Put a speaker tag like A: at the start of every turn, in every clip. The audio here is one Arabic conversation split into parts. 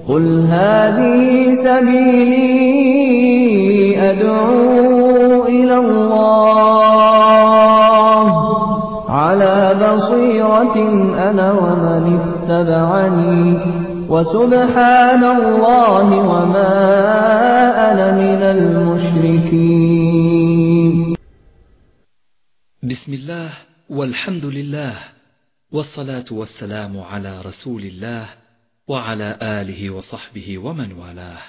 A: قل هذه سبيلي أدعو إلى الله على بصيرة أنا ومن اتبعني وسبحان الله وما أنا من المشركين.
B: بسم الله والحمد لله والصلاة والسلام على رسول الله وعلى آله وصحبه ومن والاه.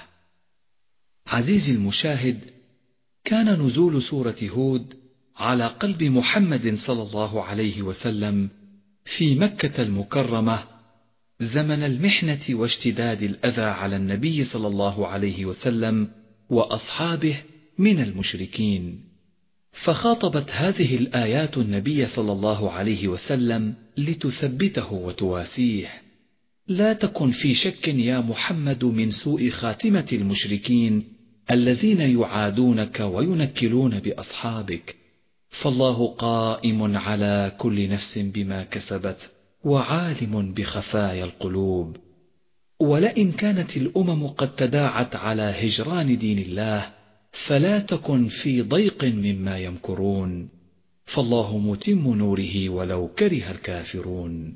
B: عزيزي المشاهد، كان نزول سورة هود على قلب محمد صلى الله عليه وسلم في مكة المكرمة زمن المحنة واشتداد الأذى على النبي صلى الله عليه وسلم وأصحابه من المشركين، فخاطبت هذه الآيات النبي صلى الله عليه وسلم لتثبته وتواسيه: لا تكن في شك يا محمد من سوء خاتمة المشركين الذين يعادونك وينكلون بأصحابك، فالله قائم على كل نفس بما كسبت وعالم بخفايا القلوب. ولئن كانت الأمم قد تداعت على هجران دين الله فلا تكن في ضيق مما يمكرون، فالله متم نوره ولو كره الكافرون.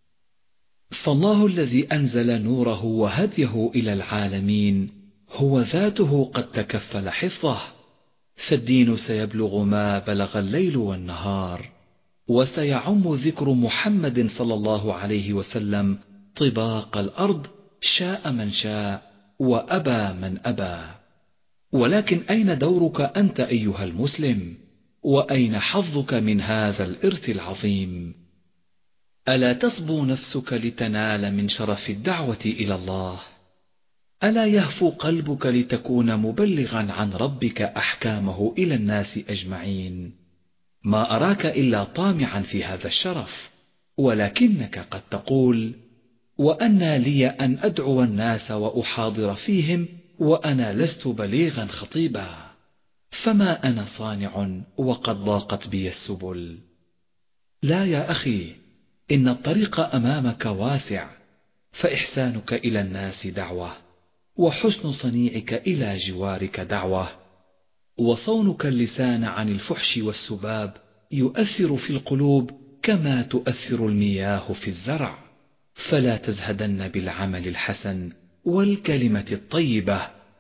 B: فالله الذي أنزل نوره وهديه إلى العالمين هو ذاته قد تكفل حفظه، فالدين سيبلغ ما بلغ الليل والنهار، وسيعم ذكر محمد صلى الله عليه وسلم طباق الأرض، شاء من شاء وأبى من أبى. ولكن أين دورك أنت أيها المسلم؟ وأين حظك من هذا الإرث العظيم؟ ألا تصبو نفسك لتنال من شرف الدعوة إلى الله؟ ألا يهفو قلبك لتكون مبلغا عن ربك أحكامه إلى الناس أجمعين؟ ما أراك إلا طامعا في هذا الشرف، ولكنك قد تقول: وأنى لي أن أدعو الناس وأحاضر فيهم وأنا لست بليغا خطيبا، فما أنا صانع وقد ضاقت بي السبل. لا يا أخي، إن الطريق أمامك واسع، فإحسانك إلى الناس دعوة، وحسن صنيعك إلى جوارك دعوة، وصونك اللسان عن الفحش والسباب يؤثر في القلوب كما تؤثر المياه في الزرع، فلا تزهدن بالعمل الحسن والكلمة الطيبة،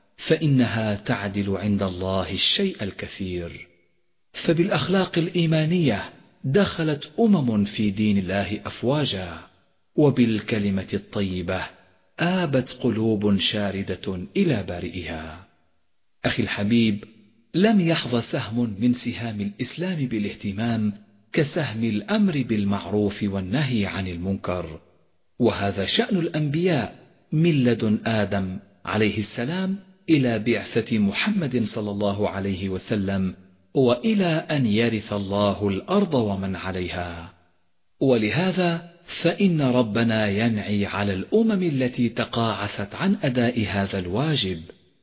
B: فإنها تعدل عند الله الشيء الكثير. فبالأخلاق الإيمانية دخلت أمم في دين الله أفواجا، وبالكلمة الطيبة آبت قلوب شاردة إلى بارئها. أخي الحبيب، لم يحظى سهم من سهام الإسلام بالاهتمام كسهم الأمر بالمعروف والنهي عن المنكر، وهذا شأن الأنبياء من لدن آدم عليه السلام إلى بعثة محمد صلى الله عليه وسلم، وإلى أن يرث الله الأرض ومن عليها. ولهذا فإن ربنا ينعي على الأمم التي تقاعست عن أداء هذا الواجب: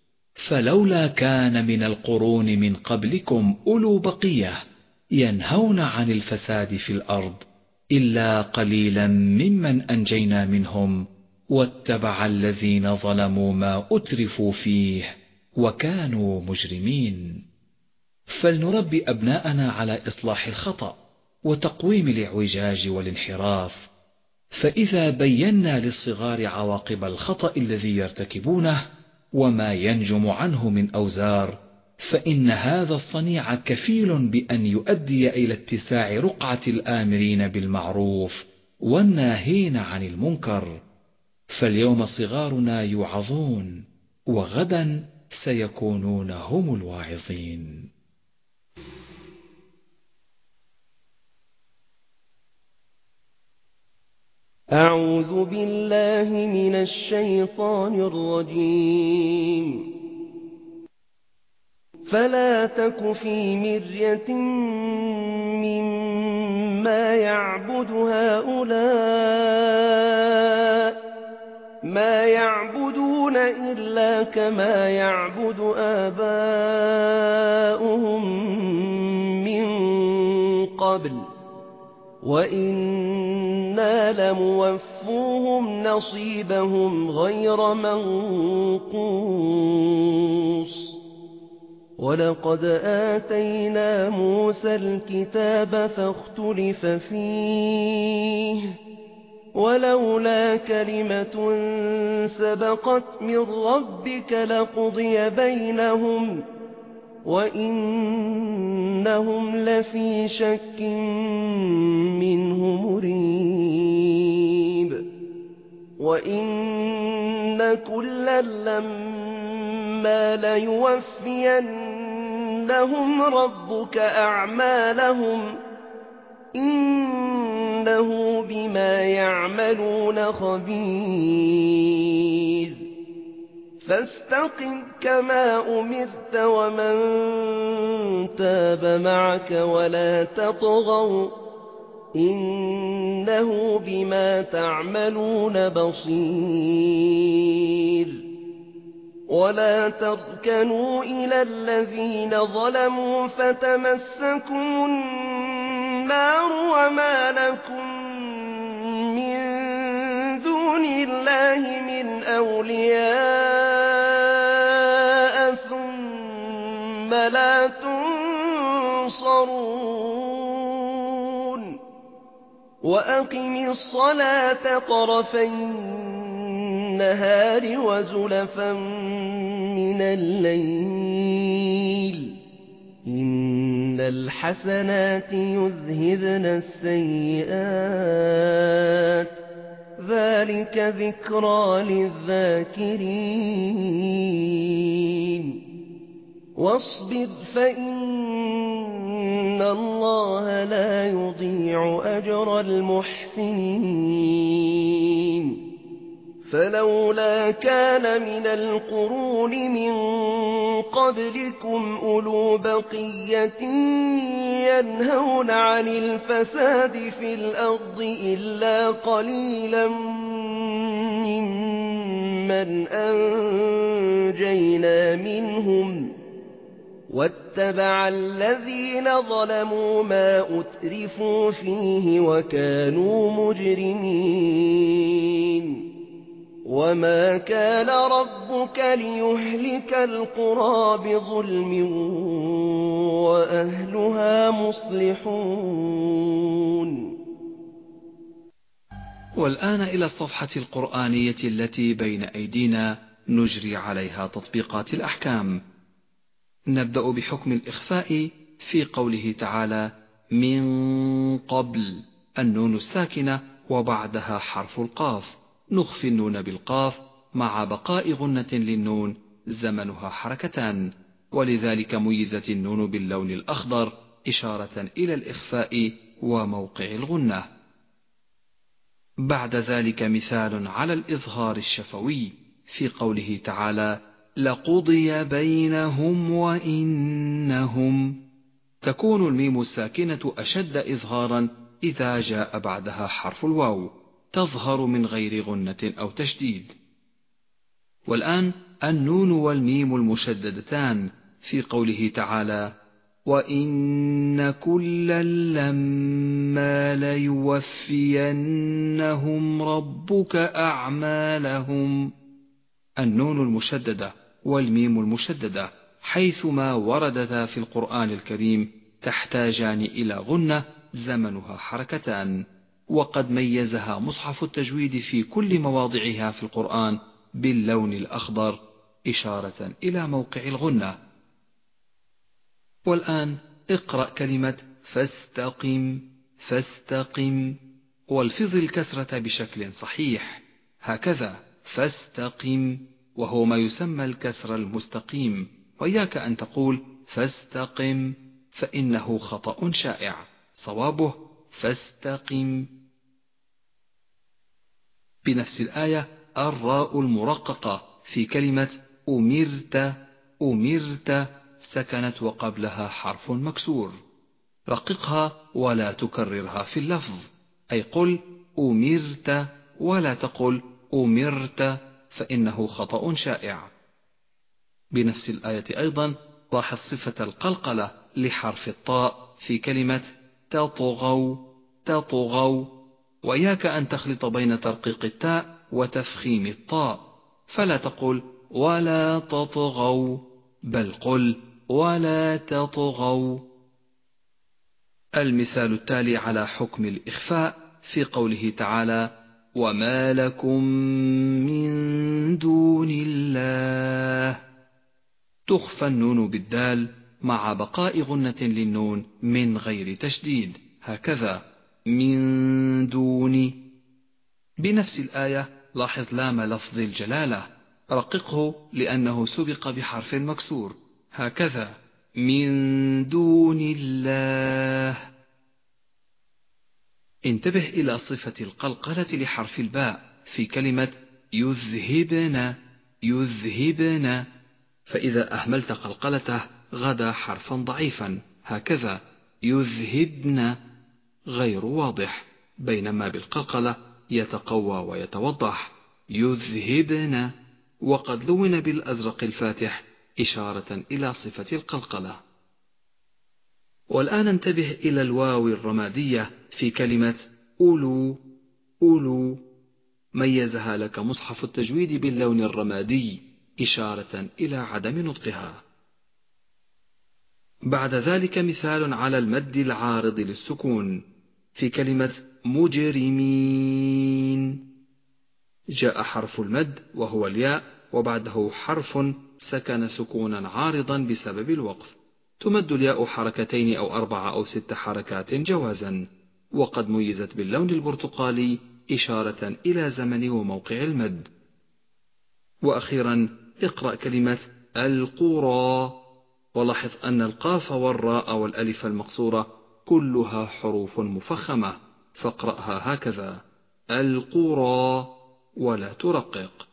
B: فلولا كان من القرون من قبلكم أولو بقية ينهون عن الفساد في الأرض إلا قليلا ممن أنجينا منهم واتبع الذين ظلموا ما أترفوا فيه وكانوا مجرمين. فلنربي أبناءنا على إصلاح الخطأ وتقويم الاعوجاج والانحراف، فإذا بينا للصغار عواقب الخطأ الذي يرتكبونه وما ينجم عنه من أوزار، فإن هذا الصنيع كفيل بأن يؤدي إلى اتساع رقعة الآمرين بالمعروف والناهين عن المنكر. فاليوم صغارنا يوعظون، وغدا سيكونون هم الواعظين.
C: أعوذ بالله من الشيطان الرجيم. فلا تك في مرية مما يعبد هؤلاء، ما يعبدون إلا كما يعبد آباؤهم من قبل، وإنا لموفوهم يوفوهم نصيبهم غير منقوص ولقد آتينا موسى الكتاب فاختلف فيه ولولا كلمة سبقت من ربك لقضي بينهم وإنهم لفي شك منه مريب وإن كلا لما ليوفينهم ربك أعمالهم إنه بما يعملون خبير فاستقم كما أمرت ومن تاب معك ولا تطغوا إنه بما تعملون بصير ولا تركنوا إلى الذين ظلموا فتمسكم النار وما لكم من دون الله من أولياء ثم لا تنصرون وأقم الصلاة طرفي النهار وزلفا من الليل إن الحسنات يذهبن السيئات ذلك ذكرى للذاكرين واصبر فإن الله لا يضيع أجر المحسنين فلولا كان من القرون من قبلكم أولو بقية ينهون عن الفساد في الأرض إلا قليلا ممن أنجينا منهم واتبع الذين ظلموا ما أترفوا فيه وكانوا مجرمين وما كان ربك ليهلك القرى بظلم وأهلها مصلحون.
B: والآن إلى الصفحة القرآنية التي بين أيدينا نجري عليها تطبيقات الأحكام. نبدأ بحكم الإخفاء في قوله تعالى من قبل، النون الساكنة وبعدها حرف القاف، نخفي النون بالقاف مع بقاء غنة للنون زمنها حركتان، ولذلك ميزت النون باللون الأخضر إشارة إلى الإخفاء وموقع الغنة. بعد ذلك مثال على الإظهار الشفوي في قوله تعالى لقضي بينهم وإنهم، تكون الميم الساكنة أشد إظهارا إذا جاء بعدها حرف الواو، تظهر من غير غنة أو تشديد. والآن النون والميم المشددتان في قوله تعالى وإن كلا لما ليوفينهم ربك أعمالهم، النون المشددة والميم المشددة حيثما وردتا في القرآن الكريم تحتاجان إلى غنة زمنها حركتان، وقد ميزها مصحف التجويد في كل مواضعها في القرآن باللون الأخضر إشارة إلى موقع الغنة. والآن اقرأ كلمة فاستقم فاستقم، والفظ الكسرة بشكل صحيح، هكذا فاستقم، وهو ما يسمى الكسر المستقيم، وإياك أن تقول فاستقم فإنه خطأ شائع، صوابه فاستقم. بنفس الآية الراء المرققة في كلمة أمرت، أمرت سكنت وقبلها حرف مكسور، رققها ولا تكررها في اللفظ، أي قل أمرت ولا تقل أمرت فإنه خطأ شائع. بنفس الآية أيضا لاحظ صفة القلقلة لحرف الطاء في كلمة تطغوا، تطغوا وإياك أن تخلط بين ترقيق التاء وتفخيم الطاء، فلا تقل ولا تطغوا، بل قل ولا تطغوا. المثال التالي على حكم الإخفاء في قوله تعالى: وما لكم من دون الله. تخفى النون بالدال مع بقاء غنة للنون من غير تشديد، هكذا من دون. بنفس الآية لاحظ لام لفظ الجلالة، رققه لأنه سبق بحرف مكسور، هكذا من دون الله. انتبه إلى صفة القلقلة لحرف الباء في كلمة يذهبن، فإذا أهملت قلقلته غدا حرفا ضعيفا، هكذا يذهبن غير واضح، بينما بالقلقلة يتقوى ويتوضح يذهبن، وقد لون بالأزرق الفاتح إشارة إلى صفة القلقلة. والآن انتبه إلى الواو الرمادية في كلمة أولو، ميزها لك مصحف التجويد باللون الرمادي إشارة إلى عدم نطقها. بعد ذلك مثال على المد العارض للسكون في كلمة مجرمين. جاء حرف المد وهو الياء وبعده حرف سكن سكونا عارضا بسبب الوقف، تمد الياء حركتين أو 4 أو 6 حركات جوازا، وقد ميزت باللون البرتقالي إشارة إلى زمن وموقع المد. وأخيرا اقرأ كلمة القرى، ولاحظ أن القاف والراء والألف المقصورة كلها حروف مفخمة، فاقرأها هكذا القرى ولا ترقق.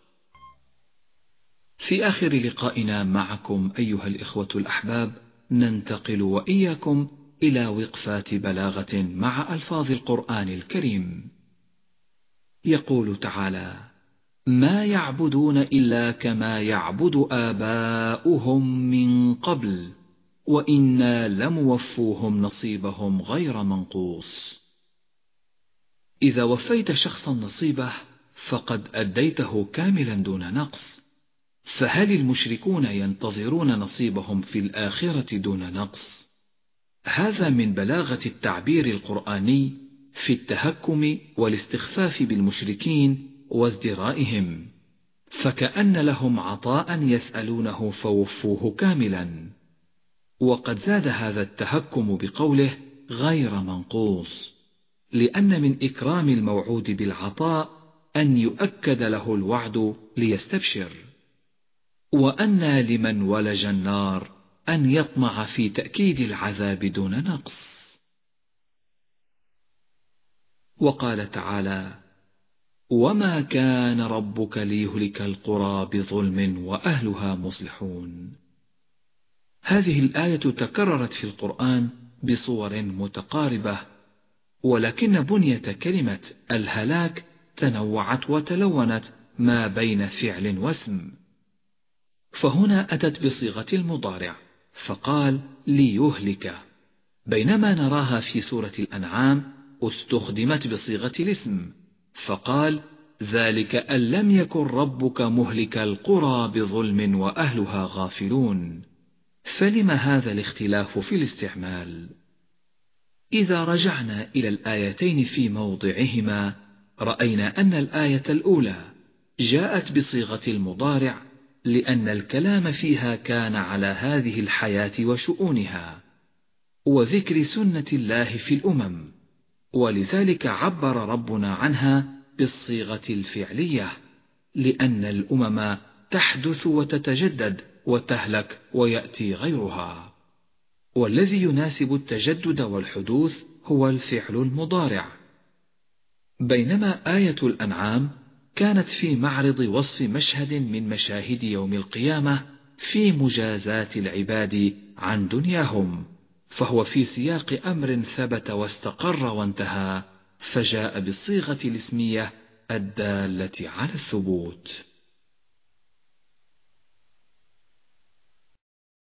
B: في آخر لقائنا معكم أيها الإخوة الأحباب ننتقل وإياكم إلى وقفات بلاغة مع ألفاظ القرآن الكريم. يقول تعالى: ما يعبدون إلا كما يعبد آباؤهم من قبل وإنا لموفوهم نصيبهم غير منقوص. إذا وفيت شخصا نصيبه فقد أديته كاملا دون نقص، فهل المشركون ينتظرون نصيبهم في الآخرة دون نقص؟ هذا من بلاغة التعبير القرآني في التهكم والاستخفاف بالمشركين وازدرائهم، فكأن لهم عطاء يسألونه فوفوه كاملا. وقد زاد هذا التهكم بقوله غير منقوص، لأن من إكرام الموعود بالعطاء أن يؤكد له الوعد ليستبشر، وأن لمن ولج النار أن يطمع في تأكيد العذاب دون نقص. وقال تعالى: وما كان ربك ليهلك القرى بظلم وأهلها مصلحون. هذه الآية تكررت في القرآن بصور متقاربة، ولكن بنية كلمة الهلاك تنوعت وتلونت ما بين فعل واسم، فهنا أتت بصيغة المضارع فقال ليهلك، بينما نراها في سورة الأنعام استخدمت بصيغة الاسم فقال ذلك أن لم يكن ربك مهلك القرى بظلم وأهلها غافلون. فلم هذا الاختلاف في الاستعمال؟ إذا رجعنا إلى الآيتين في موضعهما رأينا أن الآية الأولى جاءت بصيغة المضارع لأن الكلام فيها كان على هذه الحياة وشؤونها وذكر سنة الله في الأمم، ولذلك عبر ربنا عنها بالصيغة الفعلية، لأن الأمم تحدث وتتجدد وتهلك ويأتي غيرها، والذي يناسب التجدد والحدوث هو الفعل المضارع. بينما آية الأنعام كانت في معرض وصف مشهد من مشاهد يوم القيامة في مجازات العباد عن دنياهم، فهو في سياق أمر ثبت واستقر وانتهى، فجاء بالصيغة الاسمية الدالة على الثبوت.